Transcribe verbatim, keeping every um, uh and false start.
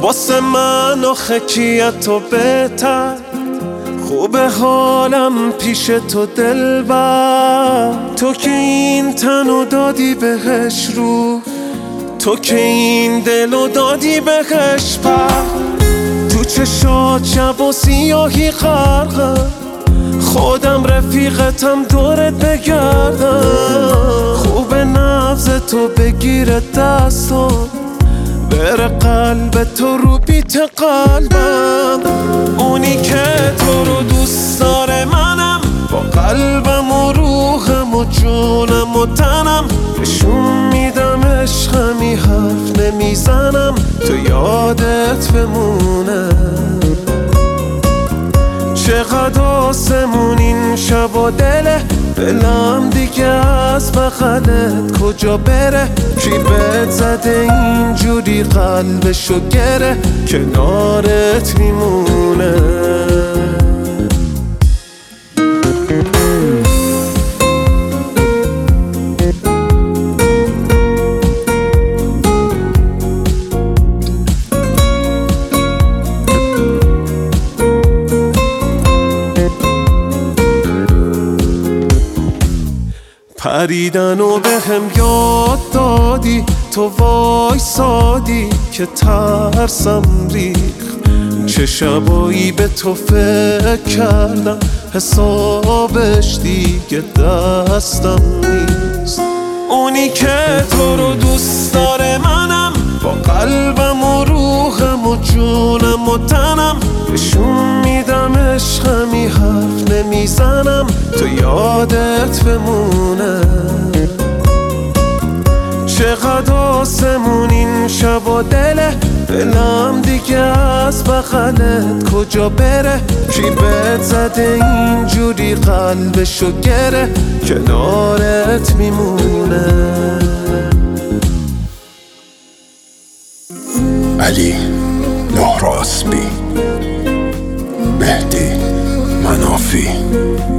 واسه من آخه کیه تو بهتر، خوبه حالم پیش تو دلبر. تو که این تنو دادی بهش رو، تو که این دلو دادی بهش پر. تو چشات شب و سیاهی غرقم، خودم رفیقتم دورت بگردم. خوبه نبض تو بگیره دستم، بره قلب تو رو بیت قلبم. اونی که تو رو دوست داره منم، با قلبم و روحم و جونم و تنم. نشون میدم عشقمی، حرف نمیزنم تو یادت بمونه. چقدر آسمون این شب و دله، دلم دیگه از بغلت کجا بره. کی بهت زده اینجوری قلبشو گره، کنارت میمونه. پریدن و به هم یاد دادی، تو وایسادی که ترسم ریخ. چه شبایی به تو فکر کردم، حسابش دیگه دستم نیست. اونی که تو رو دوست داره منم، با قلبم و روحم و جونم و تنم. نشون میدم عشقمی، حرف نمیزنم تو یادت بمونه. چقدر آسمون این شب و دله، دلم دیگه از بغلت کجا بره. کی بهت زده اینجوری قلبشو گره، کنارت میمونه. علی نهراسبی، مهدی منافی.